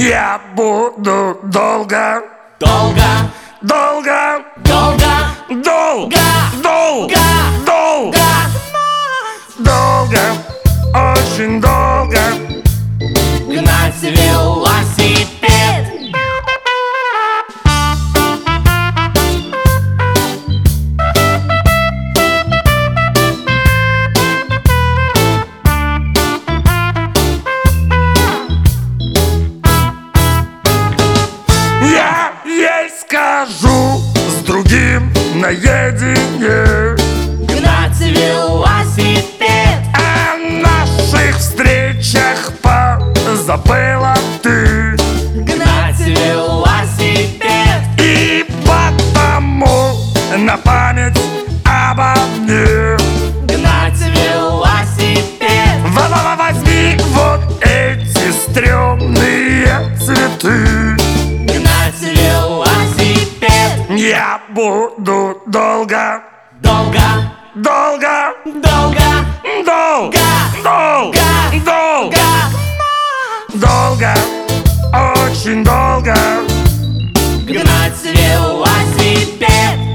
Я буду долго, долго, долго, долго, долго, долго, долго, долго долго, очень долго гнать велосипед. Я ей скажу с другим наедине Гнать велосипед. о наших встречах позабыла ты. Гнать велосипед. И потому на память обо мне Гнать велосипед. возьми вот эти стрёмные цветы. Гнать велосипед. Я буду долго, Долго, долго, долго, долго, долго, долго, долго, очень долго гнать велосипед.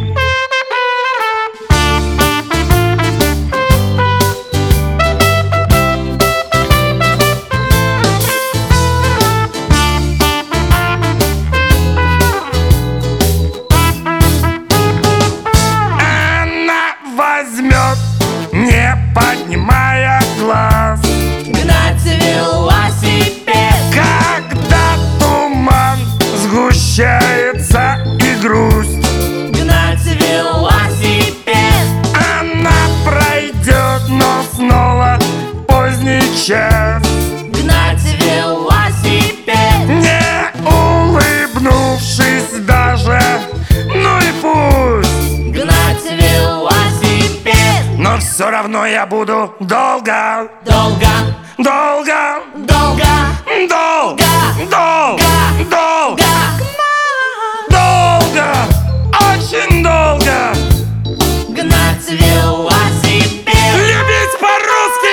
она возьмет, не поднимая глаз, Гнать велосипед. когда туман сгущается и грусть. Гнать велосипед. Она пройдет, но снова поздний час, Гнать велосипед. не улыбнувшись даже, ну и пусть. Гнать велосипед. Но все равно я буду долго, Долго, долго, долго, долго, долго, долго, долго долго, очень долго гнать велосипед. любить по-русски.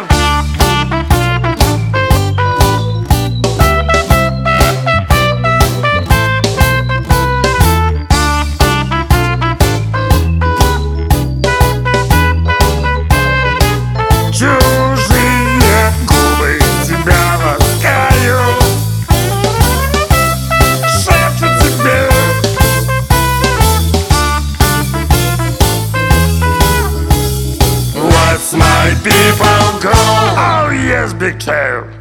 Чужие губы тебя ласкают, шепчут тебе. Let's my people go. Oh yes, big tail.